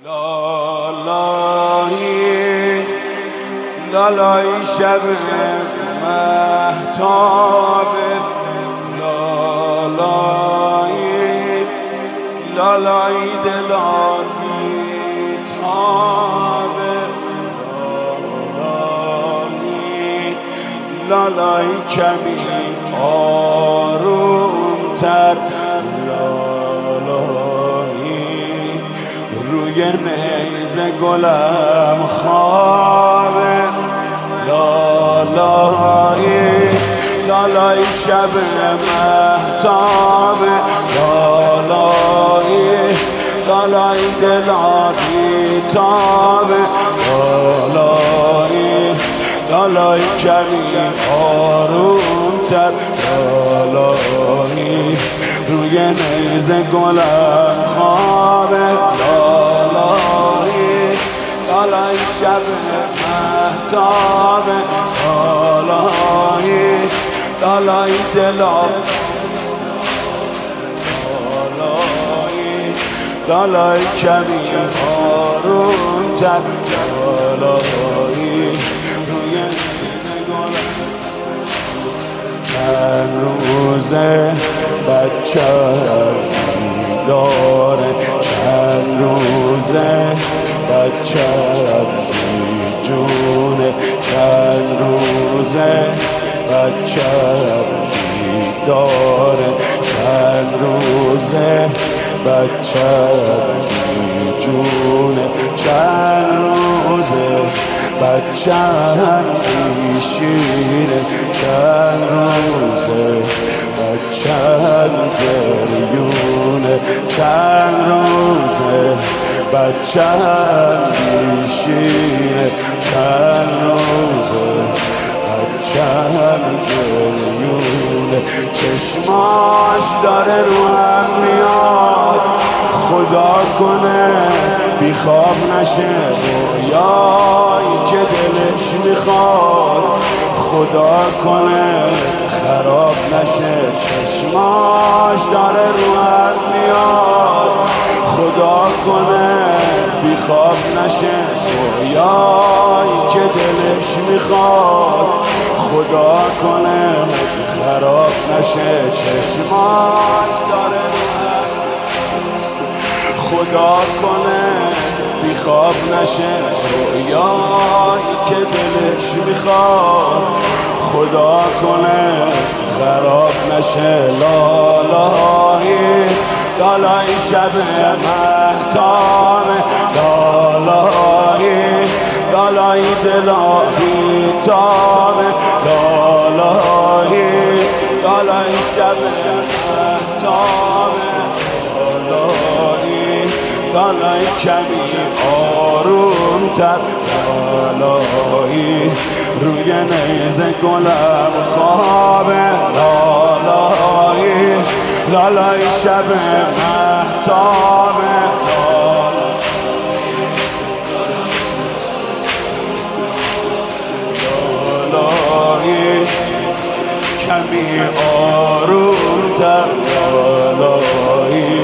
لالایی لالایی شب مهتاب، لالایی لالایی دلار بیتاب، لالایی لالایی کمی آروم تر، لالایی روی نیزه گلم خوابه، لالایی لالایی شب مهتاب، لالایی لالایی دلار بیتاب، لالایی لالایی کمی آروم تر، لالایی روی نیزه گلم خوابه، لالایی لالایی شب مهتاب، لالایی لالایی دلار، لالایی لالایی کمی آروم تر، لالایی روی نیزه گلم. چند روزه بچه‌م بیداره، چند روزه بچه‌م بیجونه، چند روزه بچه‌م بیداره، چند روزه بچه‌م بیجونه، چند روزه بچه‌م بیشیره، چند روزه بچه‌م گریونه، چند روزه بچه‌م بیشیره، چند روزه بچه‌م گریونه، چشماش داره رو هم میاد، خدا کنه بیخواب نشه رویایی که دلش میخواد، خدا کنه خراب نشه، چشماش داره رو هم میاد، خدا کنه بیخواب نشه رویایی که دلش میخواد، خدا کنه خراب نشه، چشماش داره رو هم، خدا کنه بیخواب نشه رویایی که دلش میخواد، خدا کنه خراب نشه، لالایی لالایی شب مهتاب، لالایی لالایی دلار بیتاب، لالایی لالایی شب مهتاب، لالایی لالایی کمی آروم تر، لالایی روی نیزه گلم خوابه، لالایی لالایی شب مهتاب، لالایی کمی آروم تر، لالایی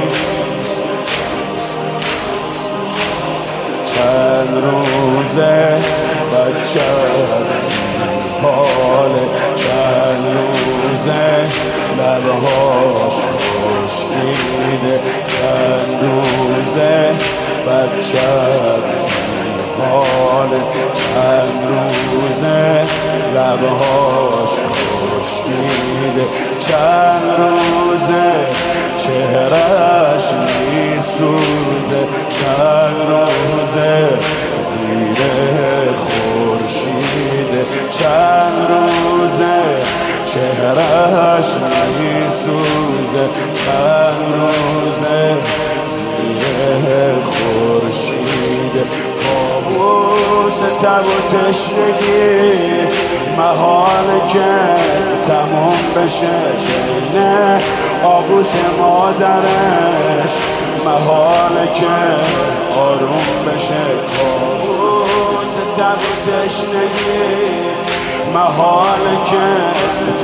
چند روزه بچه‌م حاله، چند روزه لبهاش خشکیده، چند روزه بچه‌م حاله، چند روزه لبهاش خشکیده، چند روزه چهرهش میسوزه، چند روزه زیر خورشیده، چند روزه چهرهش میسوزه، چند روزه زیر خورشیده، کابوس تب و تشنگی محاله که تموم بشه، نه آغوش مادرش محاله که آروم بشه، کابوس تب و تشنگی محاله که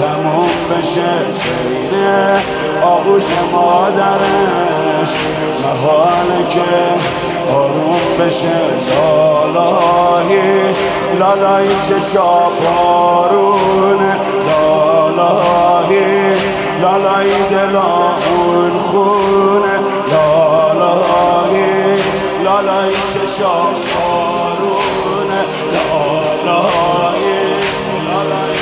تموم بشه، نه آغوش مادرش حاله که آروم بشه لالایی لالایی چشا بارونه لالایی لالایی دلامون خونه لالایی لالایی چشا بارونه لالایی لالایی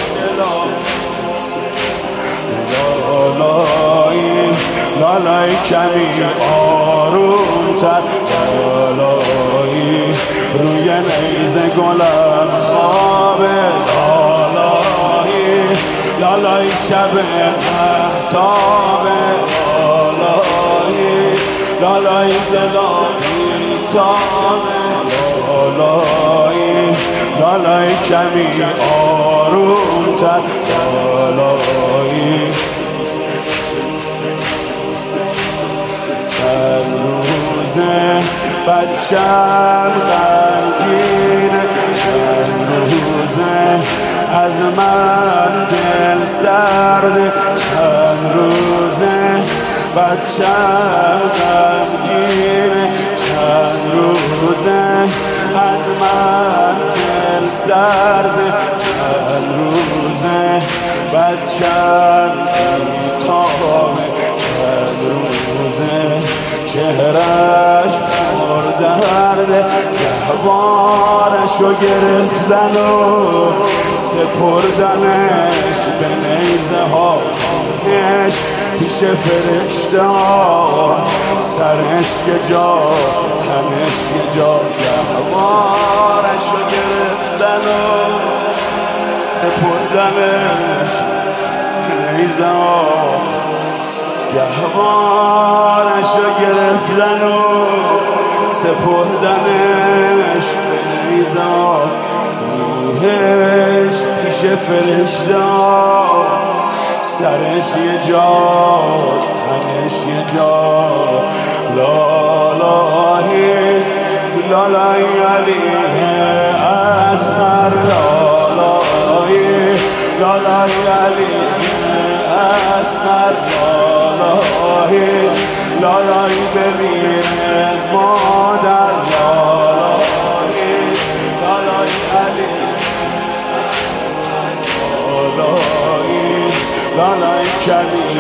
دلامون لالایی لالایی کمی آرومتر لالایی روی نیزه گلم خوابه لالایی لالایی شب مهتابه لالایی لالایی دلامی تامه لالایی لالایی کمی آرومتر لالایی چند روزه بچم غمگینه چند روزه از من دل سرده چند روزه بچم غمگینه چند روزه از من دل سرده چند روزه بچم بی‌تابه چند روزه چهرش پر درده گهوارشو گرفتن و سپردنش به نیزه هاش پیش فرشته ها سرش یه جا تنش یه جا گهوارشو گرفتن و سپردنش به نیزه ها گهوارشو گرفتن و سپردنش به نیزه ها روحش پیش فرشته ها سرش یه جا تنش یه جا لالایی لالایی علیه اصغر لالایی لالایی علیه اصغر لالایی لالایی بمیره مادر لالایی لالایی علیه لالایی لالایی کلی